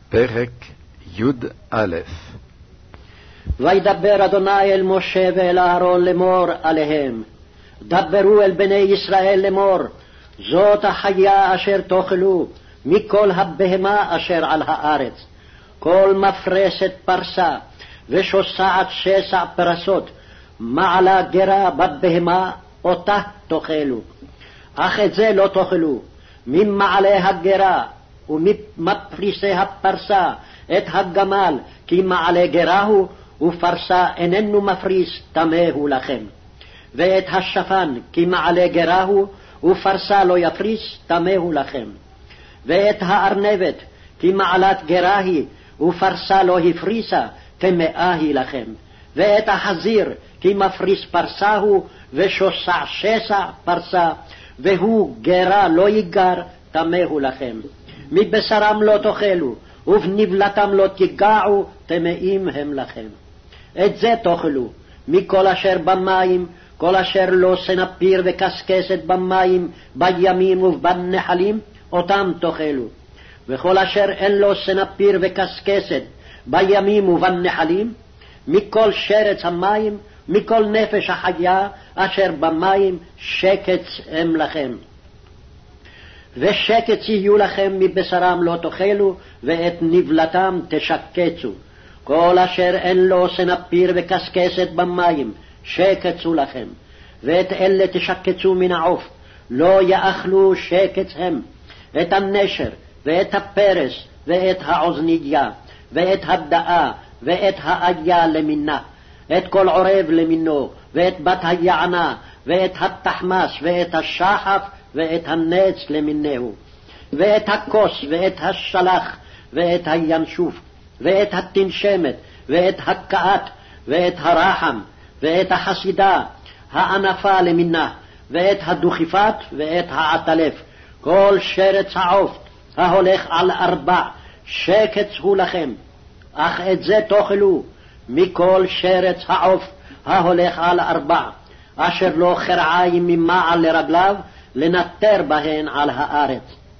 פרק י"א. וידבר אדוני אל משה ואל אהרון לאמור עליהם, דברו אל בני ישראל לאמור, זאת החיה אשר תאכלו מכל הבהמה אשר על הארץ, כל מפרסת פרסה ושוסעת שסע פרסות, מעלה גרה בבהמה אותה תאכלו. אך את זה לא תאכלו, ממעלה הגרה ומפריסי הפרסה את הגמל, כי מעלה גרה הוא ופרסה איננו מפריס, טמא הוא לכם. ואת השפן, כי מעלה גרה הוא ופרסה לא יפריס, טמא הוא לכם. ואת הארנבת, כי מעלת גרה היא ופרסה לא הפריסה, טמאה היא לכם. ואת החזיר, כי מפריס פרסה הוא ושוסע שסע פרסה, והוא גרה לא יגר, טמא הוא לכם. מבשרם לא תאכלו, ובנבלתם לא תיגעו, טמאים הם לכם. את זה תאכלו, מכל אשר במים, כל אשר לא סנפיר וקסקסת במים, בימים ובנחלים, אותם תאכלו. וכל אשר אין לו סנפיר וקסקסת, בימים ובנחלים, מכל שרץ המים, מכל נפש החיה, אשר במים, שקץ הם לכם. ושקץ יהיו לכם, מבשרם לא תאכלו, ואת נבלתם תשקצו. כל אשר אין לו סנפיר וקסקסת במים, שקצו לכם. ואת אלה תשקצו מן העוף, לא יאכלו שקץ הם. את הנשר, ואת הפרס, ואת העוזניה, ואת הדאה, ואת האיה למינה, את כל עורב למינו, ואת בת היענה, ואת התחמס, ואת השחף, ואת הנץ למינהו, ואת הכוס, ואת השלח, ואת הינשוף, ואת התנשמת, ואת הקעת, ואת הרחם, ואת החסידה, הענפה למינה, ואת הדוכיפת, ואת העטלף. כל שרץ העוף ההולך על 4, שקץ הוא לכם. אך את זה תאכלו, מכל שרץ העוף ההולך על 4, אשר לא חרעיים ממעל לרגליו, לנטר בהן על הארץ.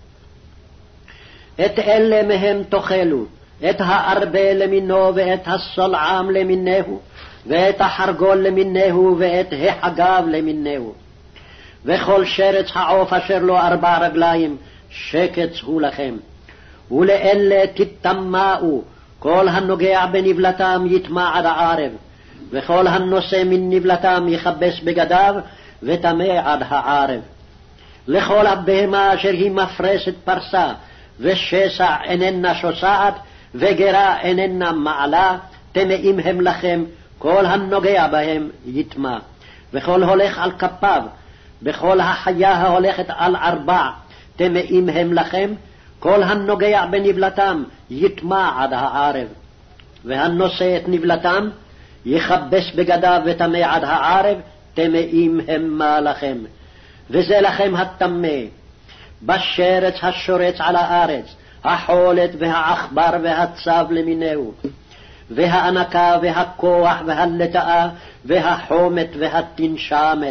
את אלה מהם תאכלו, את הארבה למינו, ואת הסולעם למינהו, ואת החרגול למינהו, ואת החגב למינהו. וכל שרץ העוף אשר לו 4 רגליים, שקץ הוא לכם. ולאלה תטמאו, כל הנוגע בנבלתם יטמע עד הערב, וכל הנושא מן נבלתם יכבס בגדיו, וטמא עד הערב. לכל הבהמה אשר היא מפרסת פרסה, ושסע איננה שוסעת, וגרה איננה מעלה, טמאים הם לכם, כל הנוגע בהם יטמע. וכל הולך על כפיו, בכל החיה ההולכת על 4, טמאים הם לכם, כל הנוגע בנבלתם יטמע עד הערב. והנושא את נבלתם יכבס בגדיו וטמא עד הערב, טמאים המה לכם. וזה לכם הטמא, בשרץ השורץ על הארץ, החולת והעכבר והצב למינהו, והענקה והכוח והלטאה והחומת והתנשמת.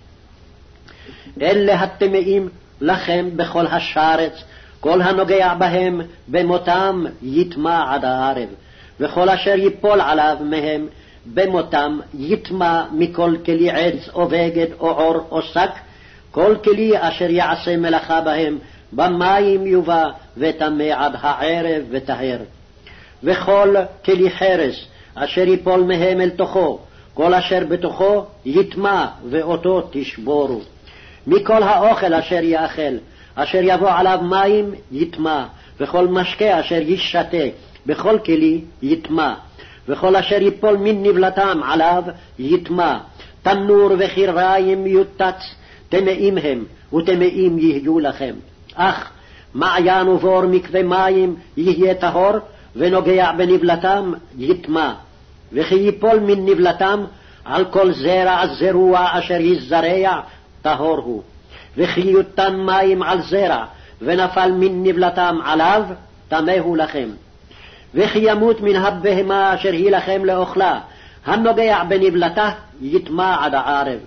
אלה הטמאים לכם בכל השרץ, כל הנוגע בהם במותם יטמע עד הערב. וכל אשר ייפול עליו מהם במותם יטמע, מכל כלי עץ או בגד או עור או שק, כל כלי אשר יעשה מלאכה בהם במים יובא, וטמא עד הערב וטהר. וכל כלי חרס אשר ייפול מהם אל תוכו, כל אשר בתוכו יטמע, ואותו תשבורו. מכל האוכל אשר יאכל, אשר יבוא עליו מים יטמע, וכל משקה אשר ישתה בכל כלי יטמע, וכל אשר ייפול מן נבלתם עליו יטמע. תנור וחיריים יוטץ, טמאים הם, וטמאים יהיו לכם. אך מעיין ובור מקווה מים יהיה טהור, ונוגע בנבלתם יטמע. וכי ייפול מן נבלתם על כל זרע זרוע אשר יזרע, טהור הוא. וכי יותן מים על זרע, ונפל מן נבלתם עליו, טמא הוא לכם. וכי ימות מן הבהמה אשר היא לכם לאוכלה, הנוגע בנבלתה יטמע עד הערב.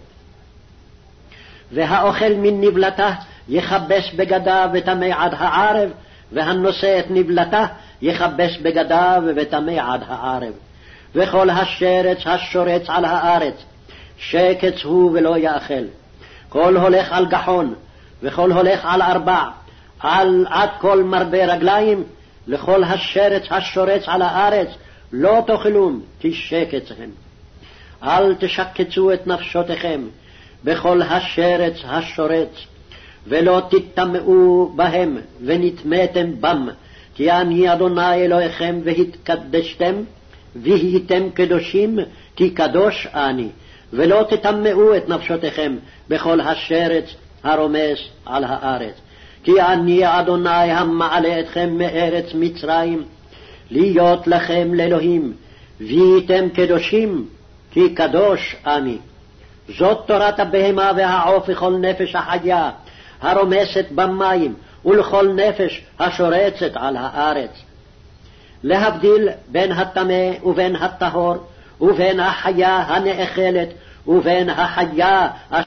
והאוכל מן נבלתה יכבס בגדיו וטמא עד הערב, והנושא את נבלתה יכבס בגדיו וטמא עד הערב. וכל השרץ השורץ על הארץ, שקץ הוא ולא יאכל. כל הולך על גחון, וכל הולך על ארבע, עד כל מרבה רגליים, לכל השרץ השורץ על הארץ, לא תאכלום, כי שקץ הם. אל תשקצו את נפשותיכם בכל השרץ השורץ, ולא תטמאו בהם ונטמאתם בם, כי אני אדוני אלוהיכם והתקדשתם, והייתם קדושים, כי קדוש אני. ולא תטמאו את נפשותיכם בכל השרץ הרומס על הארץ. כי אני אדוני המעלה אתכם מארץ מצרים, להיות לכם לאלוהים, והייתם קדושים, כי קדוש אני. זאת תורת הבהמה והעוף וכל נפש החיה, הרומסת במים, ולכל נפש השורצת על הארץ. להבדיל בין הטמא ובין הטהור, ובין החיה הנאכלת ובין החיה